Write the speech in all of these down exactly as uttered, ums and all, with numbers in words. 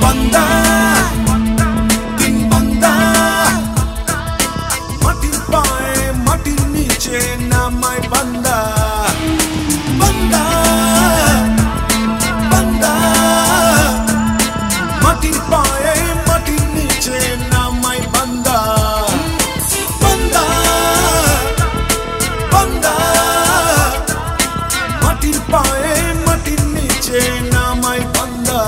বান্দা তিন বান্দা মাটির পায়ে মাটির নিচে নামায় বান্দা বান্দা বান্দা মাটির পায়ে মাটির নিচে নামায় বান্দা বান্দা বান্দা মাটির পায়ে মাটির নিচে নামায় বান্দা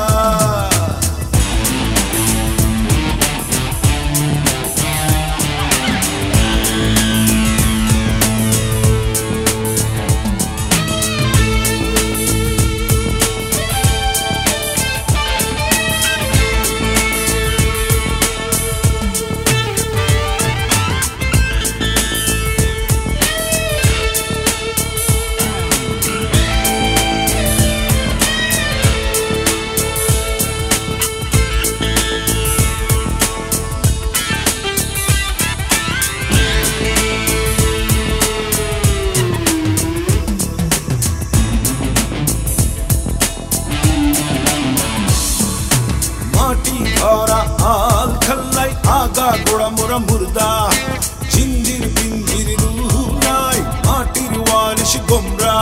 মাটি ভরা আল খাল্লাই আগা গোড়া মোরা মুর্দা জিঞ্জির পিঞ্জির রুহ নাই মাটির ওয়ারিশ গোমরা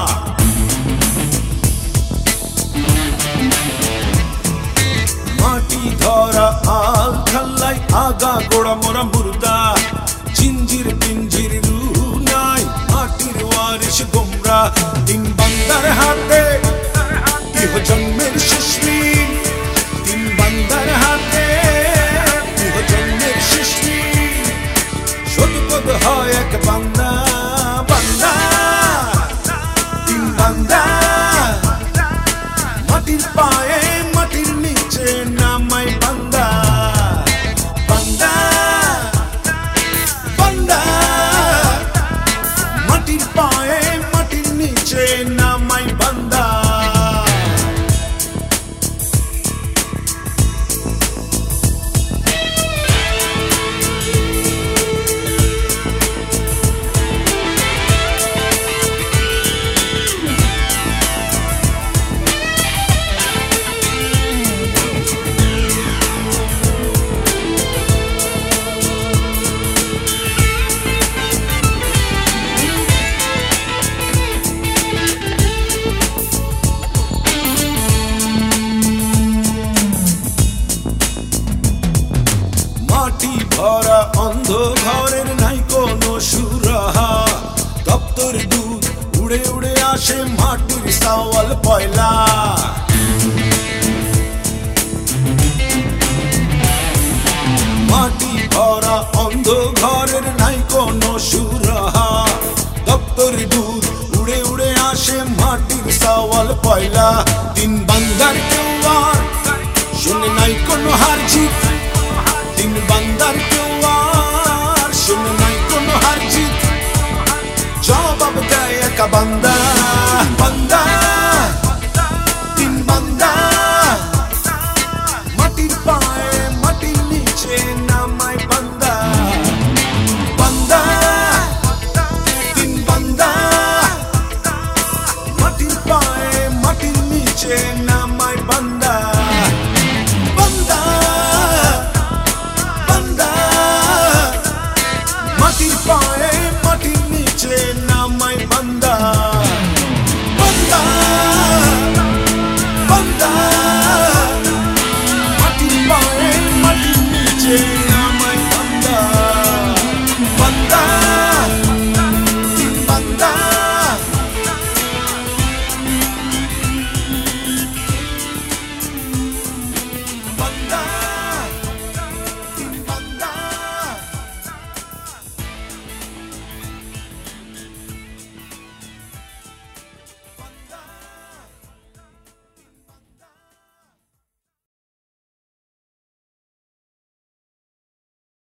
মাটি ধরা আল খাল্লাই আগা গোড়া মোরা মুর্দা জিঞ্জির পিঞ্জির রুহ নাই মাটির ওয়ারিশ গোমরা তিন বান্দার হাতে ইহ জন্মের শেষ দিন তিন বান্দার হাতে ইহ জন্মের শেষ দিন সদপদ হয় এক বান্দা বান্দা তিন বান্দা মাটির পায়ে মাটির নিচে নামায় বান্দা বান্দা বান্দা মাটির পায়ে মাটির নিচে নামায় বান্দা মাটি ভরা অন্ধ ঘরের নাই কোনো সুরাহা দপ্তর দুধ উড়ে উড়ে আসে মাটির সাওয়াল পয়লা মাটি ভরা অন্ধ ঘরের নাই কোনো সুরাহা দপ্তর দুধ উড়ে উড়ে আসে মাটির সাওয়াল পয়লা তিন বান্দার কেউ আর শুনে নাই কোনো হার জিত তিন বান্দার কেউ আর শুনে নাই কোনো হার জিত জবাব দেয় একা বান্দা বান্দা তিন বান্দা মাটির পায়ে